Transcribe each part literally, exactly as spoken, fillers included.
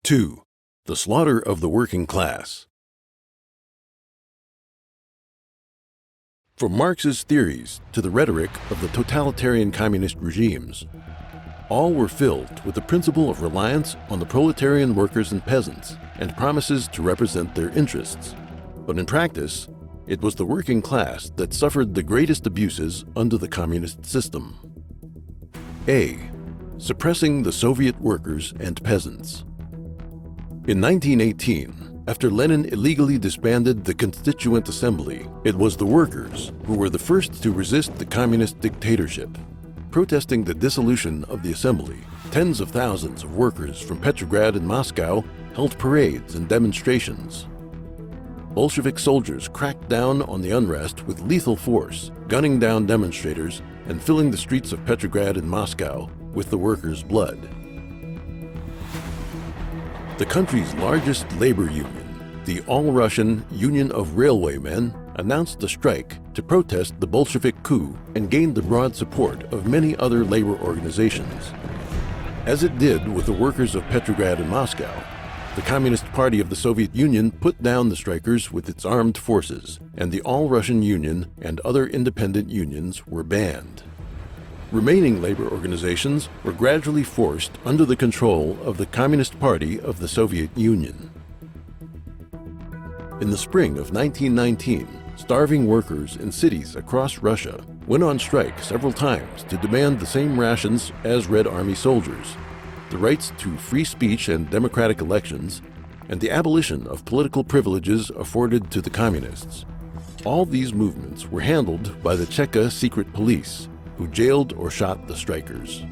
two. The slaughter of the working class. From Marx's theories to the rhetoric of the totalitarian communist regimes, all were filled with the principle of reliance on the proletarian workers and peasants and promises to represent their interests. But in practice, it was the working class that suffered the greatest abuses under the communist system. A. Suppressing the Soviet workers and peasants. In nineteen eighteen, after Lenin illegally disbanded the Constituent Assembly, it was the workers who were the first to resist the communist dictatorship. Protesting the dissolution of the assembly, tens of thousands of workers from Petrograd and Moscow held parades and demonstrations. Bolshevik soldiers cracked down on the unrest with lethal force, gunning down demonstrators and filling the streets of Petrograd and Moscow with the workers' blood. The country's largest labor union, the All-Russian Union of Railwaymen, announced a strike to protest the Bolshevik coup and gained the broad support of many other labor organizations. As it did with the workers of Petrograd and Moscow, the Communist Party of the Soviet Union put down the strikers with its armed forces, and the All-Russian Union and other independent unions were banned. Remaining labor organizations were gradually forced under the control of the Communist Party of the Soviet Union. In the spring of nineteen nineteen, starving workers in cities across Russia went on strike several times to demand the same rations as Red Army soldiers, the rights to free speech and democratic elections, and the abolition of political privileges afforded to the communists. All these movements were handled by the Cheka secret police, who jailed or shot the strikers.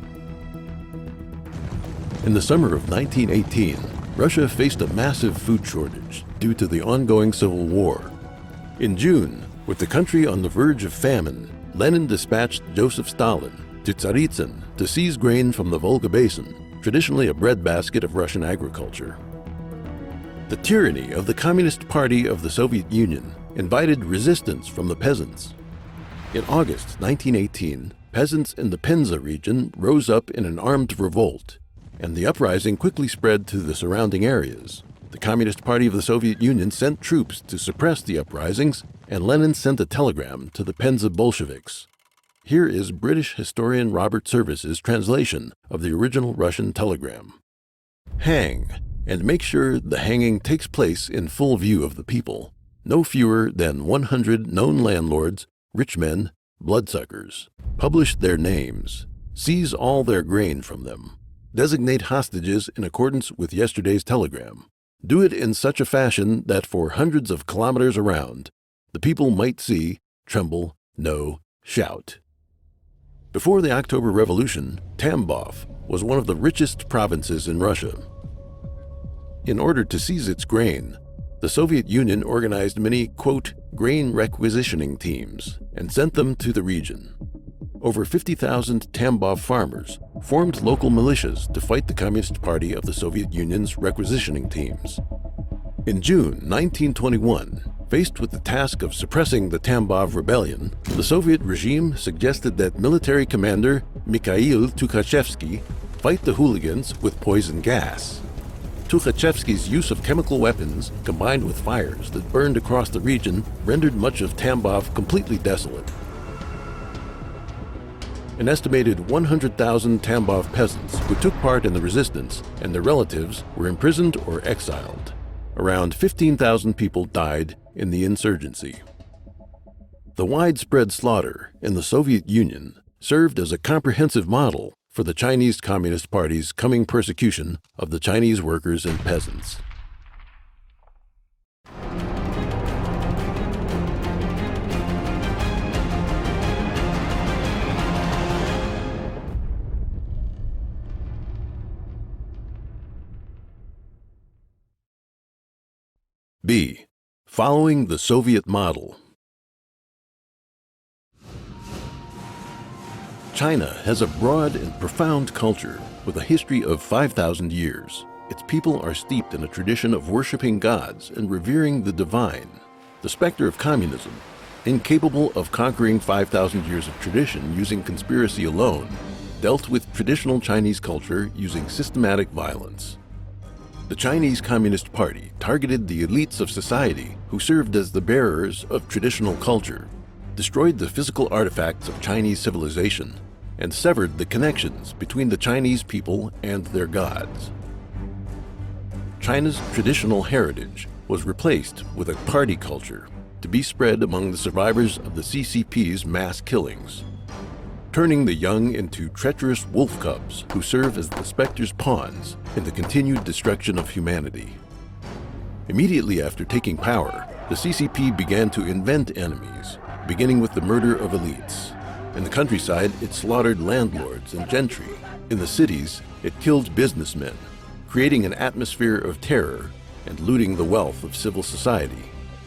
In the summer of nineteen eighteen, Russia faced a massive food shortage due to the ongoing civil war. In June, with the country on the verge of famine, Lenin dispatched Joseph Stalin to Tsaritsyn to seize grain from the Volga Basin, traditionally a breadbasket of Russian agriculture. The tyranny of the Communist Party of the Soviet Union invited resistance from the peasants. In August nineteen eighteen, peasants in the Penza region rose up in an armed revolt, and the uprising quickly spread to the surrounding areas. The Communist Party of the Soviet Union sent troops to suppress the uprisings, and Lenin sent a telegram to the Penza Bolsheviks. Here is British historian Robert Service's translation of the original Russian telegram. Hang, and make sure the hanging takes place in full view of the people. No fewer than one hundred known landlords, rich men, bloodsuckers. Publish their names. Seize all their grain from them. Designate hostages in accordance with yesterday's telegram. Do it in such a fashion that for hundreds of kilometers around, the people might see, tremble, know, shout. Before the October Revolution, Tambov was one of the richest provinces in Russia. In order to seize its grain, the Soviet Union organized many, quote, grain requisitioning teams and sent them to the region. Over fifty thousand Tambov farmers formed local militias to fight the Communist Party of the Soviet Union's requisitioning teams. In June nineteen twenty-one, faced with the task of suppressing the Tambov rebellion, the Soviet regime suggested that military commander Mikhail Tukhachevsky fight the hooligans with poison gas. Tukhachevsky's use of chemical weapons, combined with fires that burned across the region, rendered much of Tambov completely desolate. An estimated one hundred thousand Tambov peasants who took part in the resistance and their relatives were imprisoned or exiled. Around fifteen thousand people died in the insurgency. The widespread slaughter in the Soviet Union served as a comprehensive model for the Chinese Communist Party's coming persecution of the Chinese workers and peasants. B. Following the Soviet model. China has a broad and profound culture with a history of five thousand years. Its people are steeped in a tradition of worshiping gods and revering the divine. The specter of communism, incapable of conquering five thousand years of tradition using conspiracy alone, dealt with traditional Chinese culture using systematic violence. The Chinese Communist Party targeted the elites of society who served as the bearers of traditional culture, destroyed the physical artifacts of Chinese civilization, and severed the connections between the Chinese people and their gods. China's traditional heritage was replaced with a party culture to be spread among the survivors of the C C P's mass killings, turning the young into treacherous wolf cubs who serve as the specter's pawns in the continued destruction of humanity. Immediately after taking power, the C C P began to invent enemies, beginning with the murder of elites. In the countryside, it slaughtered landlords and gentry. In the cities, it killed businessmen, creating an atmosphere of terror and looting the wealth of civil society.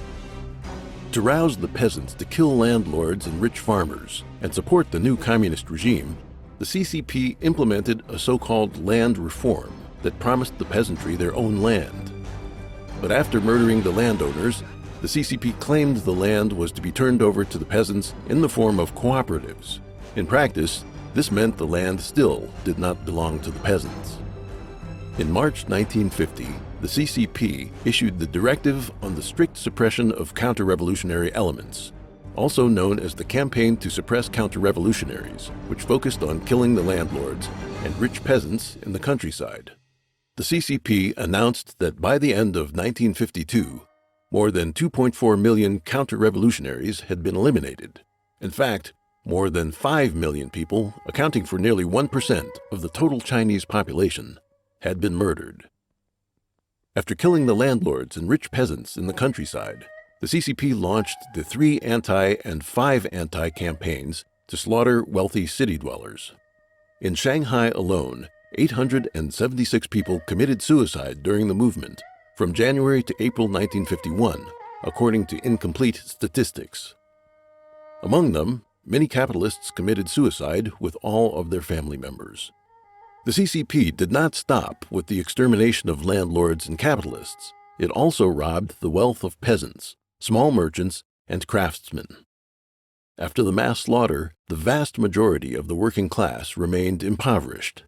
To rouse the peasants to kill landlords and rich farmers and support the new communist regime, the C C P implemented a so-called land reform that promised the peasantry their own land. But after murdering the landowners, the C C P claimed the land was to be turned over to the peasants in the form of cooperatives. In practice, this meant the land still did not belong to the peasants. In March nineteen fifty, the C C P issued the Directive on the Strict Suppression of Counter-Revolutionary Elements, also known as the Campaign to Suppress Counter-Revolutionaries, which focused on killing the landlords and rich peasants in the countryside. The C C P announced that by the end of nineteen fifty-two, more than two point four million counter-revolutionaries had been eliminated. In fact, more than five million people, accounting for nearly one percent of the total Chinese population, had been murdered. After killing the landlords and rich peasants in the countryside, the C C P launched the three anti and five anti campaigns to slaughter wealthy city dwellers. In Shanghai alone, eight hundred seventy-six people committed suicide during the movement from January to April nineteen fifty-one, according to incomplete statistics. Among them, many capitalists committed suicide with all of their family members. The C C P did not stop with the extermination of landlords and capitalists. It also robbed the wealth of peasants, small merchants, and craftsmen. After the mass slaughter, the vast majority of the working class remained impoverished.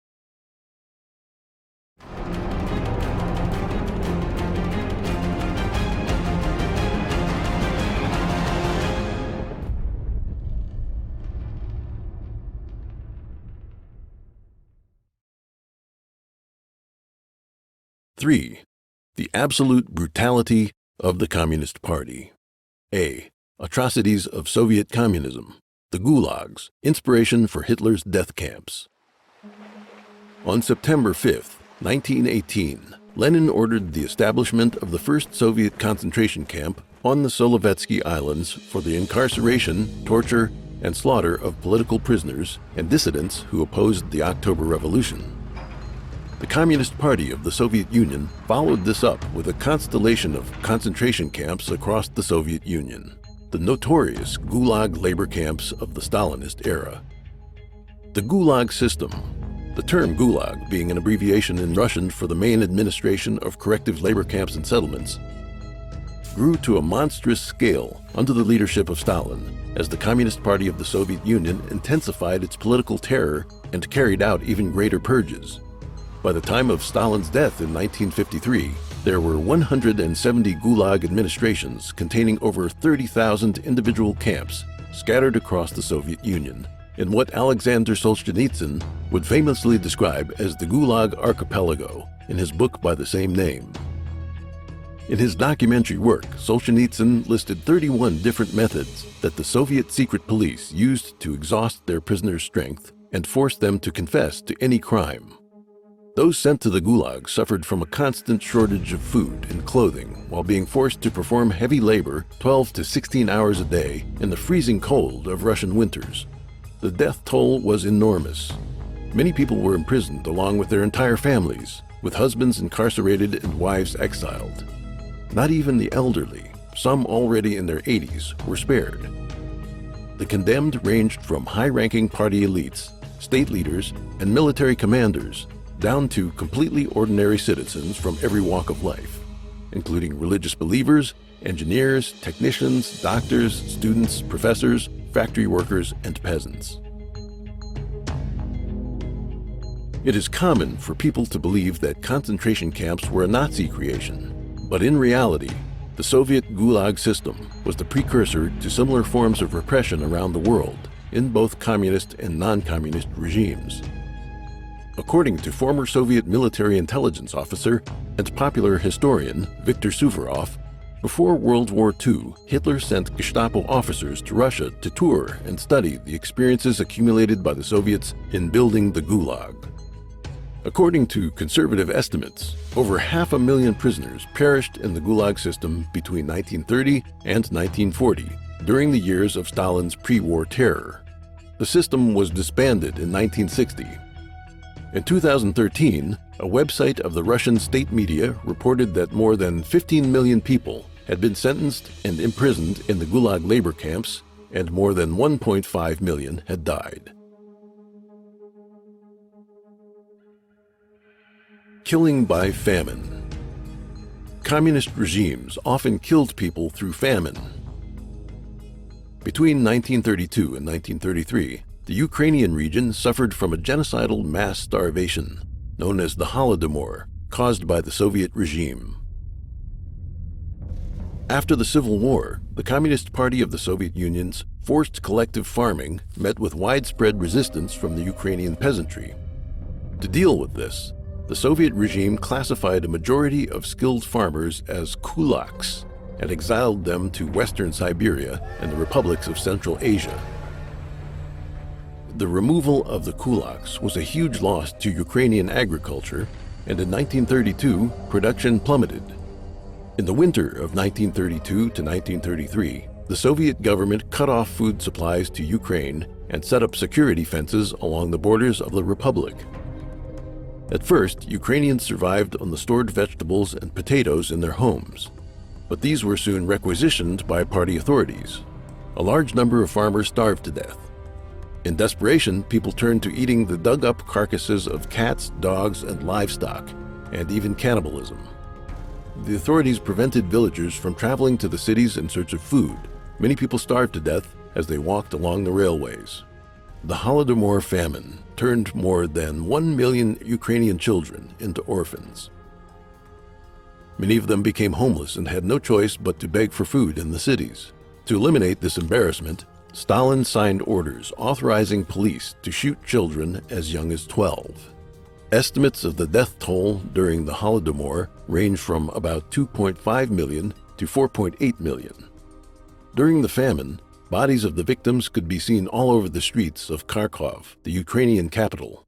Three. The absolute brutality of the Communist Party. A. Atrocities of Soviet communism. The gulags, inspiration for Hitler's death camps. On September fifth, nineteen eighteen, Lenin ordered the establishment of the first Soviet concentration camp on the Solovetsky Islands for the incarceration, torture, and slaughter of political prisoners and dissidents who opposed the October Revolution. The Communist Party of the Soviet Union followed this up with a constellation of concentration camps across the Soviet Union, the notorious Gulag labor camps of the Stalinist era. The Gulag system, the term Gulag being an abbreviation in Russian for the main administration of corrective labor camps and settlements, grew to a monstrous scale under the leadership of Stalin as the Communist Party of the Soviet Union intensified its political terror and carried out even greater purges. By the time of Stalin's death in nineteen fifty-three, there were one hundred seventy Gulag administrations containing over thirty thousand individual camps scattered across the Soviet Union, in what Alexander Solzhenitsyn would famously describe as the Gulag Archipelago in his book by the same name. In his documentary work, Solzhenitsyn listed thirty-one different methods that the Soviet secret police used to exhaust their prisoners' strength and force them to confess to any crime. Those sent to the Gulag suffered from a constant shortage of food and clothing while being forced to perform heavy labor twelve to sixteen hours a day in the freezing cold of Russian winters. The death toll was enormous. Many people were imprisoned along with their entire families, with husbands incarcerated and wives exiled. Not even the elderly, some already in their eighties, were spared. The condemned ranged from high-ranking party elites, state leaders, and military commanders, down to completely ordinary citizens from every walk of life, including religious believers, engineers, technicians, doctors, students, professors, factory workers, and peasants. It is common for people to believe that concentration camps were a Nazi creation, but in reality, the Soviet Gulag system was the precursor to similar forms of repression around the world in both communist and non-communist regimes. According to former Soviet military intelligence officer and popular historian Viktor Suvorov, before World War Two, Hitler sent Gestapo officers to Russia to tour and study the experiences accumulated by the Soviets in building the Gulag. According to conservative estimates, over half a million prisoners perished in the Gulag system between nineteen thirty and nineteen forty, during the years of Stalin's pre-war terror. The system was disbanded in nineteen sixty. In two thousand thirteen, a website of the Russian state media reported that more than fifteen million people had been sentenced and imprisoned in the Gulag labor camps, and more than one point five million had died. Killing by famine. Communist regimes often killed people through famine. Between nineteen thirty-two and nineteen thirty-three, the Ukrainian region suffered from a genocidal mass starvation, known as the Holodomor, caused by the Soviet regime. After the Civil War, the Communist Party of the Soviet Union's forced collective farming met with widespread resistance from the Ukrainian peasantry. To deal with this, the Soviet regime classified a majority of skilled farmers as kulaks and exiled them to Western Siberia and the republics of Central Asia. The removal of the kulaks was a huge loss to Ukrainian agriculture, and in nineteen thirty-two, production plummeted. In the winter of nineteen thirty-two to nineteen thirty-three, the Soviet government cut off food supplies to Ukraine and set up security fences along the borders of the republic. At first, Ukrainians survived on the stored vegetables and potatoes in their homes, but these were soon requisitioned by party authorities. A large number of farmers starved to death. In desperation, people turned to eating the dug-up carcasses of cats, dogs, and livestock, and even cannibalism. The authorities prevented villagers from traveling to the cities in search of food. Many people starved to death as they walked along the railways. The Holodomor famine turned more than one million Ukrainian children into orphans. Many of them became homeless and had no choice but to beg for food in the cities. To eliminate this embarrassment, Stalin signed orders authorizing police to shoot children as young as twelve. Estimates of the death toll during the Holodomor range from about two point five million to four point eight million. During the famine, bodies of the victims could be seen all over the streets of Kharkov, the Ukrainian capital.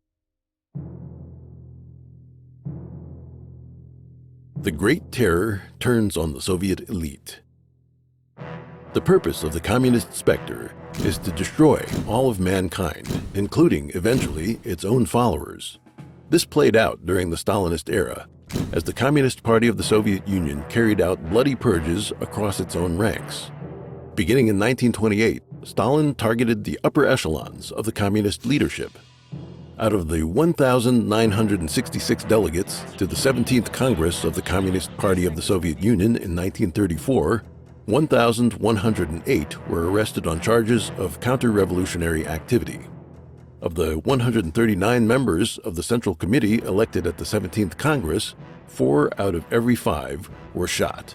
The Great Terror turns on the Soviet elite. The purpose of the communist specter is to destroy all of mankind, including, eventually, its own followers. This played out during the Stalinist era, as the Communist Party of the Soviet Union carried out bloody purges across its own ranks. Beginning in nineteen twenty-eight, Stalin targeted the upper echelons of the communist leadership. Out of the one thousand nine hundred sixty-six delegates to the seventeenth Congress of the Communist Party of the Soviet Union in nineteen thirty-four, one thousand one hundred eight were arrested on charges of counter-revolutionary activity. Of the one hundred thirty-nine members of the Central Committee elected at the seventeenth Congress, four out of every five were shot.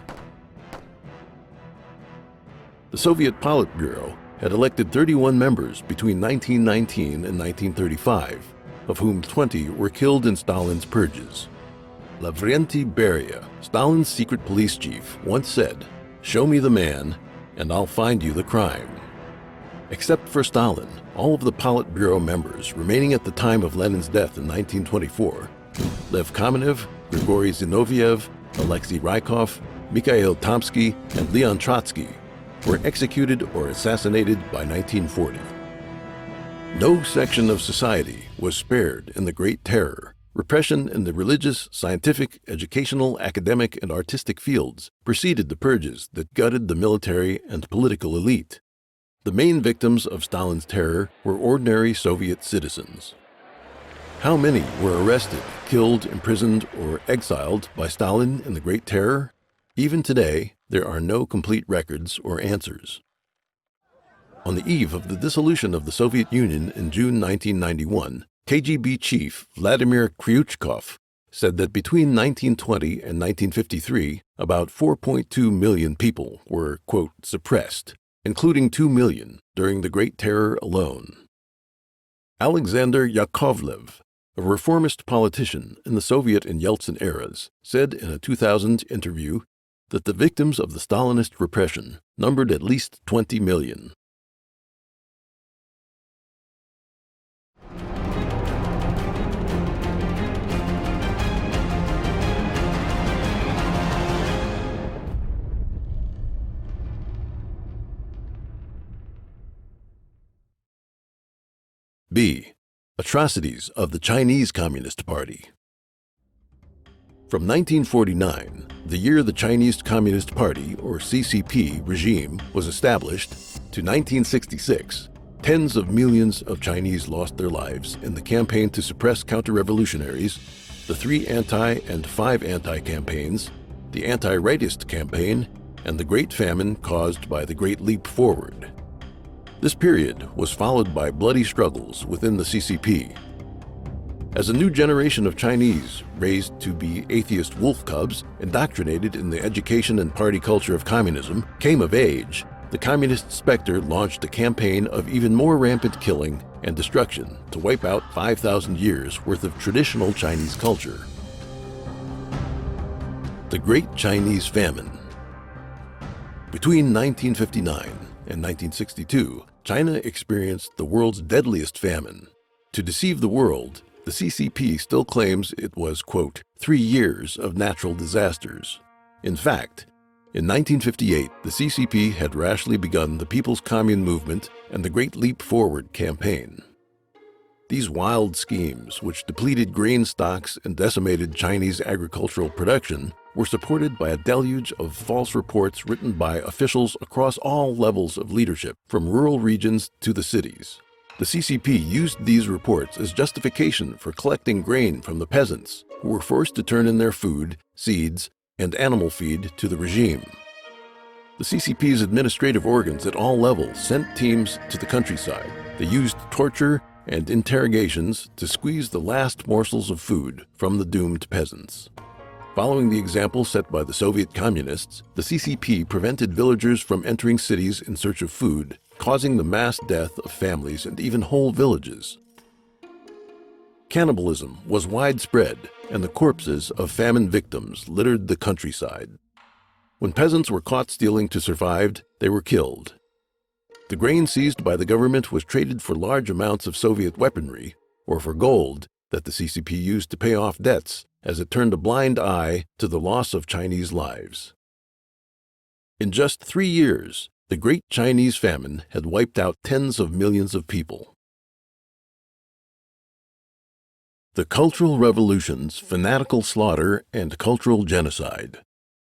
The Soviet Politburo had elected thirty-one members between nineteen nineteen and nineteen thirty-five, of whom twenty were killed in Stalin's purges. Lavrentiy Beria, Stalin's secret police chief, once said, "Show me the man, and I'll find you the crime." Except for Stalin, all of the Politburo members remaining at the time of Lenin's death in nineteen twenty-four, Lev Kamenev, Grigory Zinoviev, Alexei Rykov, Mikhail Tomsky, and Leon Trotsky, were executed or assassinated by nineteen forty. No section of society was spared in the Great Terror. Repression in the religious, scientific, educational, academic, and artistic fields preceded the purges that gutted the military and political elite. The main victims of Stalin's terror were ordinary Soviet citizens. How many were arrested, killed, imprisoned, or exiled by Stalin in the Great Terror? Even today, there are no complete records or answers. On the eve of the dissolution of the Soviet Union in June nineteen ninety-one, K G B chief Vladimir Kryuchkov said that between nineteen twenty and nineteen fifty-three, about four point two million people were, quote, suppressed, including two million during the Great Terror alone. Alexander Yakovlev, a reformist politician in the Soviet and Yeltsin eras, said in a two thousand interview that the victims of the Stalinist repression numbered at least twenty million. B. Atrocities of the Chinese Communist Party. From nineteen forty-nine, the year the Chinese Communist Party, or C C P, regime was established, to nineteen sixty-six, tens of millions of Chinese lost their lives in the campaign to suppress counter-revolutionaries, the three anti- and five anti-campaigns, the anti-rightist campaign, and the Great Famine caused by the Great Leap Forward. This period was followed by bloody struggles within the C C P. As a new generation of Chinese, raised to be atheist wolf cubs, indoctrinated in the education and party culture of communism, came of age, the communist specter launched a campaign of even more rampant killing and destruction to wipe out five thousand years worth of traditional Chinese culture. The Great Chinese Famine. Between nineteen fifty-nine and nineteen sixty-two, China experienced the world's deadliest famine. To deceive the world, the C C P still claims it was, quote, three years of natural disasters. In fact, in nineteen fifty-eight, the C C P had rashly begun the People's Commune movement and the Great Leap Forward campaign. These wild schemes, which depleted grain stocks and decimated Chinese agricultural production, were supported by a deluge of false reports written by officials across all levels of leadership, from rural regions to the cities. The C C P used these reports as justification for collecting grain from the peasants, who were forced to turn in their food, seeds, and animal feed to the regime. The C C P's administrative organs at all levels sent teams to the countryside. They used torture and interrogations to squeeze the last morsels of food from the doomed peasants. Following the example set by the Soviet communists, the C C P prevented villagers from entering cities in search of food, causing the mass death of families and even whole villages. Cannibalism was widespread, and the corpses of famine victims littered the countryside. When peasants were caught stealing to survive, they were killed. The grain seized by the government was traded for large amounts of Soviet weaponry, or for gold that the C C P used to pay off debts, as it turned a blind eye to the loss of Chinese lives. In just three years, the Great Chinese Famine had wiped out tens of millions of people. The Cultural Revolution's fanatical slaughter and cultural genocide.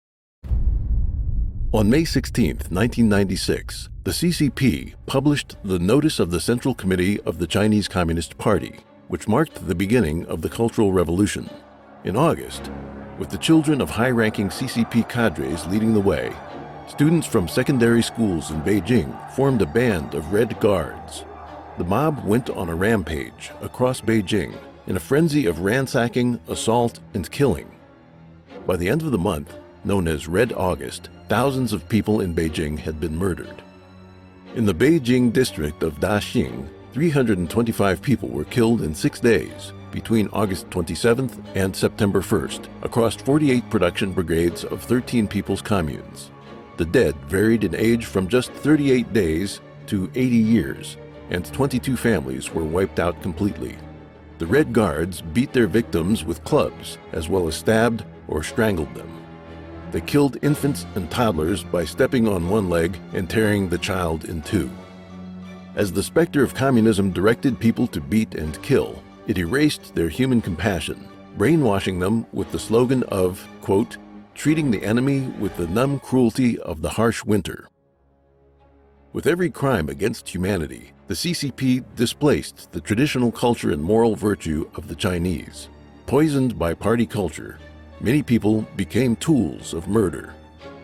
On May sixteenth, nineteen ninety-six, the C C P published the Notice of the Central Committee of the Chinese Communist Party, which marked the beginning of the Cultural Revolution. In August, with the children of high-ranking C C P cadres leading the way, students from secondary schools in Beijing formed a band of Red Guards. The mob went on a rampage across Beijing in a frenzy of ransacking, assault, and killing. By the end of the month, known as Red August, thousands of people in Beijing had been murdered. In the Beijing district of Daxing, three hundred twenty-five people were killed in six days, between August twenty-seventh and September first, across forty-eight production brigades of thirteen people's communes. The dead varied in age from just thirty-eight days to eighty years, and twenty-two families were wiped out completely. The Red Guards beat their victims with clubs, as well as stabbed or strangled them. They killed infants and toddlers by stepping on one leg and tearing the child in two. As the specter of communism directed people to beat and kill, it erased their human compassion, brainwashing them with the slogan of, quote, treating the enemy with the numb cruelty of the harsh winter. With every crime against humanity, the C C P displaced the traditional culture and moral virtue of the Chinese. Poisoned by party culture, many people became tools of murder.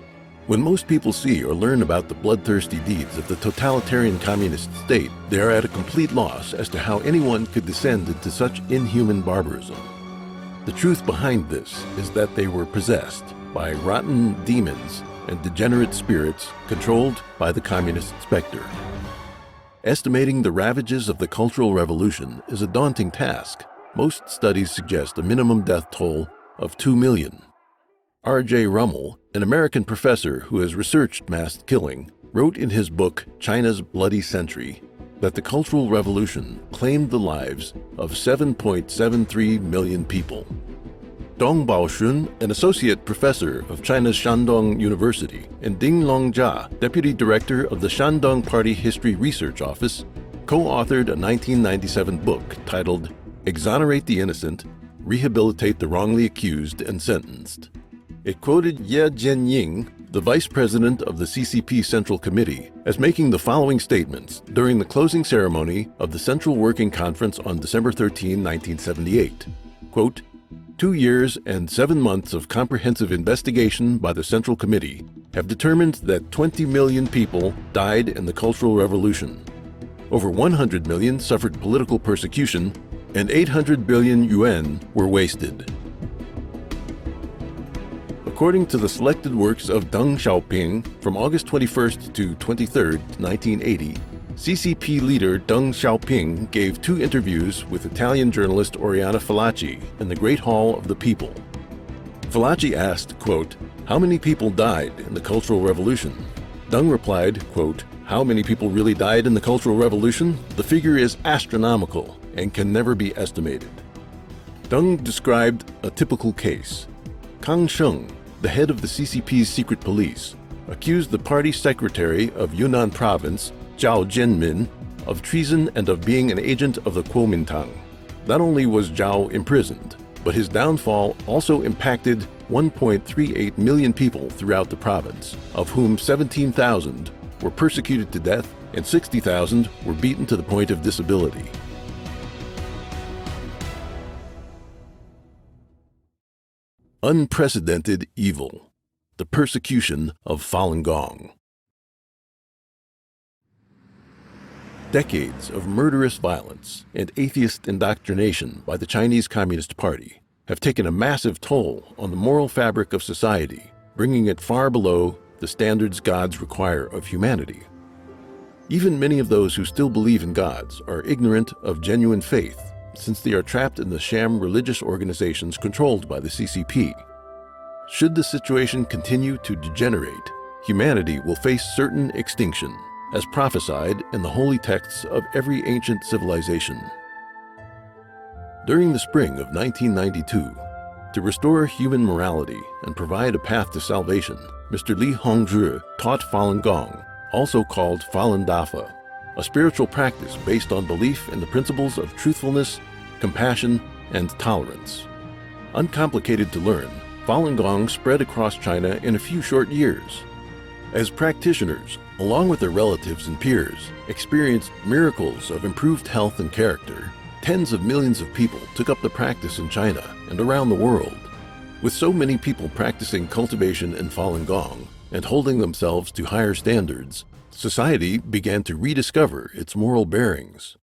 When most people see or learn about the bloodthirsty deeds of the totalitarian communist state, they are at a complete loss as to how anyone could descend into such inhuman barbarism. The truth behind this is that they were possessed by rotten demons and degenerate spirits controlled by the communist specter. Estimating the ravages of the Cultural Revolution is a daunting task. Most studies suggest a minimum death toll of two million. R J Rummel, an American professor who has researched mass killing, wrote in his book China's Bloody Century that the Cultural Revolution claimed the lives of seven point seven three million people. Dong Baoshun, an associate professor of China's Shandong University, and Ding Longjia, deputy director of the Shandong Party History Research Office, co-authored a nineteen ninety-seven book titled Exonerate the Innocent, Rehabilitate the Wrongly Accused and Sentenced. It quoted Ye Jianying, the vice president of the C C P Central Committee, as making the following statements during the closing ceremony of the Central Working Conference on December thirteenth, nineteen seventy-eight. Quote, Two years and seven months of comprehensive investigation by the Central Committee have determined that twenty million people died in the Cultural Revolution. Over one hundred million suffered political persecution, and eight hundred billion yuan were wasted. According to the selected works of Deng Xiaoping from August twenty-first to twenty-third, nineteen eighty, C C P leader Deng Xiaoping gave two interviews with Italian journalist Oriana Fallaci in the Great Hall of the People. Fallaci asked, quote, "How many people died in the Cultural Revolution?" Deng replied, quote, "How many people really died in the Cultural Revolution? The figure is astronomical and can never be estimated." Deng described a typical case. Kang Sheng, the head of the C C P's secret police, accused the party secretary of Yunnan province, Zhao Jianmin, of treason and of being an agent of the Kuomintang. Not only was Zhao imprisoned, but his downfall also impacted one point three eight million people throughout the province, of whom seventeen thousand were persecuted to death and sixty thousand were beaten to the point of disability. Unprecedented evil, the persecution of Falun Gong. Decades of murderous violence and atheist indoctrination by the Chinese Communist Party have taken a massive toll on the moral fabric of society, bringing it far below the standards gods require of humanity. Even many of those who still believe in gods are ignorant of genuine faith, since they are trapped in the sham religious organizations controlled by the C C P. Should the situation continue to degenerate, humanity will face certain extinction, as prophesied in the holy texts of every ancient civilization. During the spring of nineteen ninety-two, to restore human morality and provide a path to salvation, Mister Li Hongzhi taught Falun Gong, also called Falun Dafa, a spiritual practice based on belief in the principles of truthfulness, compassion, and tolerance. Uncomplicated to learn, Falun Gong spread across China in a few short years. As practitioners, along with their relatives and peers, experienced miracles of improved health and character, tens of millions of people took up the practice in China and around the world. With so many people practicing cultivation in Falun Gong and holding themselves to higher standards, society began to rediscover its moral bearings.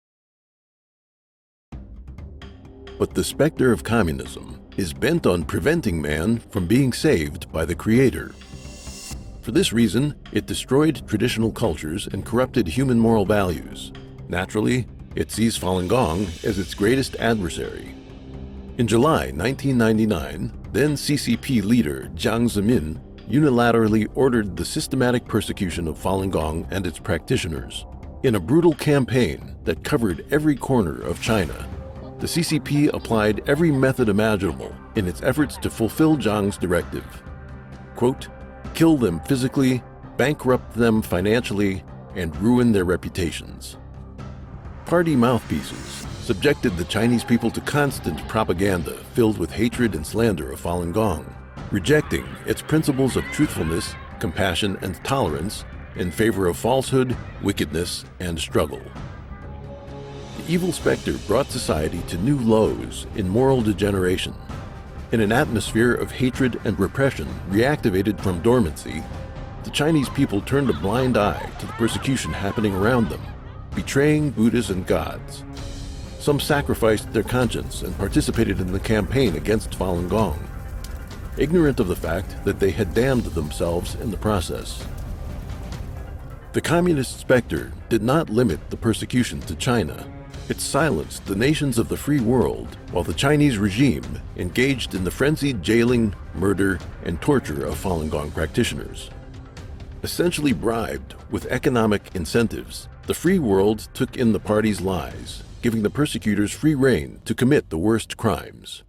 But the specter of communism is bent on preventing man from being saved by the Creator. For this reason, it destroyed traditional cultures and corrupted human moral values. Naturally, it sees Falun Gong as its greatest adversary. In July nineteen ninety-nine, then C C P leader Jiang Zemin unilaterally ordered the systematic persecution of Falun Gong and its practitioners. In a brutal campaign that covered every corner of China, the C C P applied every method imaginable in its efforts to fulfill Jiang's directive. Quote, kill them physically, bankrupt them financially, and ruin their reputations. Party mouthpieces subjected the Chinese people to constant propaganda filled with hatred and slander of Falun Gong, rejecting its principles of truthfulness, compassion, and tolerance in favor of falsehood, wickedness, and struggle. The evil specter brought society to new lows in moral degeneration. In an atmosphere of hatred and repression reactivated from dormancy, the Chinese people turned a blind eye to the persecution happening around them, betraying Buddhas and gods. Some sacrificed their conscience and participated in the campaign against Falun Gong, ignorant of the fact that they had damned themselves in the process. The communist specter did not limit the persecution to China. It silenced the nations of the free world, while the Chinese regime engaged in the frenzied jailing, murder, and torture of Falun Gong practitioners. Essentially bribed with economic incentives, the free world took in the party's lies, giving the persecutors free rein to commit the worst crimes.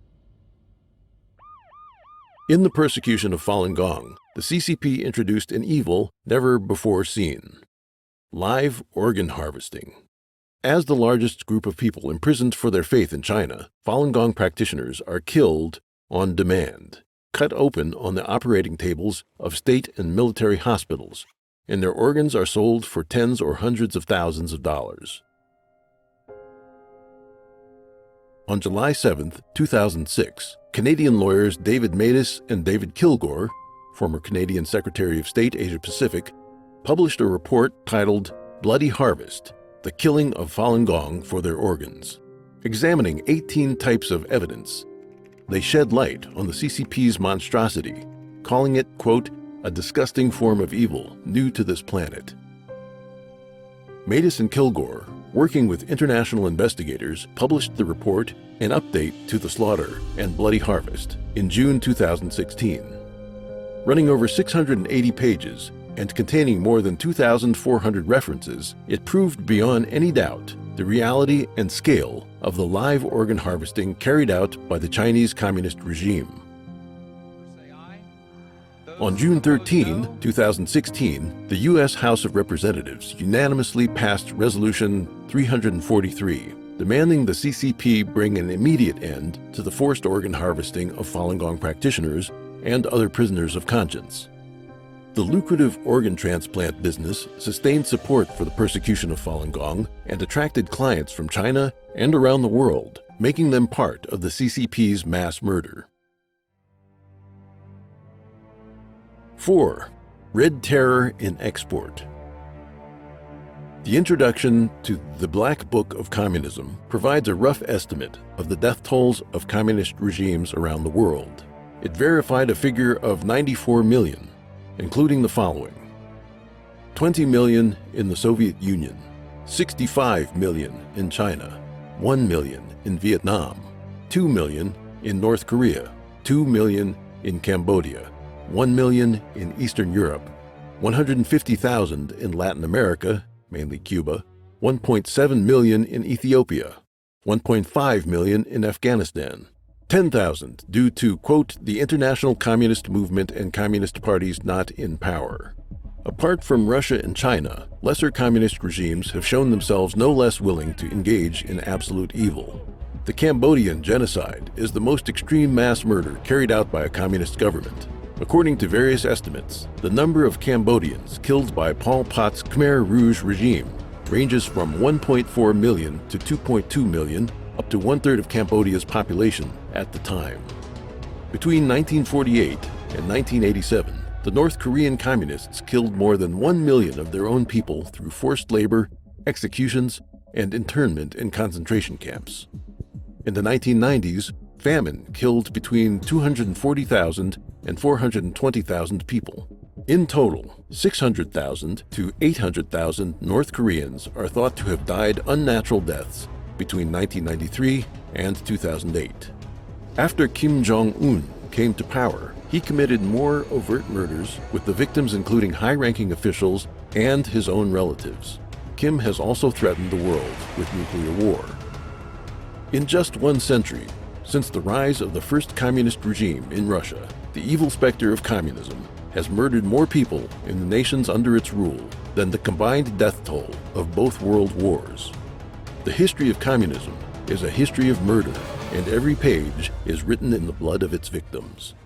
In the persecution of Falun Gong, the C C P introduced an evil never before seen: live organ harvesting. As the largest group of people imprisoned for their faith in China, Falun Gong practitioners are killed on demand, cut open on the operating tables of state and military hospitals, and their organs are sold for tens or hundreds of thousands of dollars. On July seventh, two thousand six, Canadian lawyers David Matas and David Kilgour, former Canadian Secretary of State Asia-Pacific, published a report titled Bloody Harvest: The Killing of Falun Gong for Their Organs. Examining eighteen types of evidence, they shed light on the C C P's monstrosity, calling it, quote, a disgusting form of evil new to this planet. Matas and Kilgour, working with international investigators, published the report An Update to the Slaughter and Bloody Harvest in June two thousand sixteen. Running over six hundred eighty pages and containing more than two thousand four hundred references, it proved beyond any doubt the reality and scale of the live organ harvesting carried out by the Chinese Communist regime. On June thirteenth, two thousand sixteen, the U S House of Representatives unanimously passed Resolution three hundred forty-three, demanding the C C P bring an immediate end to the forced organ harvesting of Falun Gong practitioners and other prisoners of conscience. The lucrative organ transplant business sustained support for the persecution of Falun Gong and attracted clients from China and around the world, making them part of the C C P's mass murder. four. Red Terror in Export. The introduction to the Black Book of Communism provides a rough estimate of the death tolls of communist regimes around the world. It verified a figure of ninety-four million, including the following: twenty million in the Soviet Union, sixty-five million in China, one million in Vietnam, two million in North Korea, two million in Cambodia, one million in Eastern Europe, one hundred fifty thousand in Latin America, mainly Cuba, one point seven million in Ethiopia, one point five million in Afghanistan, ten thousand due to, quote, the international communist movement and communist parties not in power. Apart from Russia and China, lesser communist regimes have shown themselves no less willing to engage in absolute evil. The Cambodian genocide is the most extreme mass murder carried out by a communist government. According to various estimates, the number of Cambodians killed by Pol Pot's Khmer Rouge regime ranges from one point four million to two point two million, up to one-third of Cambodia's population at the time. Between nineteen forty-eight and nineteen eighty-seven, the North Korean communists killed more than one million of their own people through forced labor, executions, and internment in concentration camps. In the nineteen nineties, famine killed between two hundred forty thousand and four hundred twenty thousand people. In total, six hundred thousand to eight hundred thousand North Koreans are thought to have died unnatural deaths between nineteen ninety-three and two thousand eight. After Kim Jong-un came to power, he committed more overt murders, with the victims including high-ranking officials and his own relatives. Kim has also threatened the world with nuclear war. In just one century, since the rise of the first communist regime in Russia, the evil specter of communism has murdered more people in the nations under its rule than the combined death toll of both world wars. The history of communism is a history of murder, and every page is written in the blood of its victims.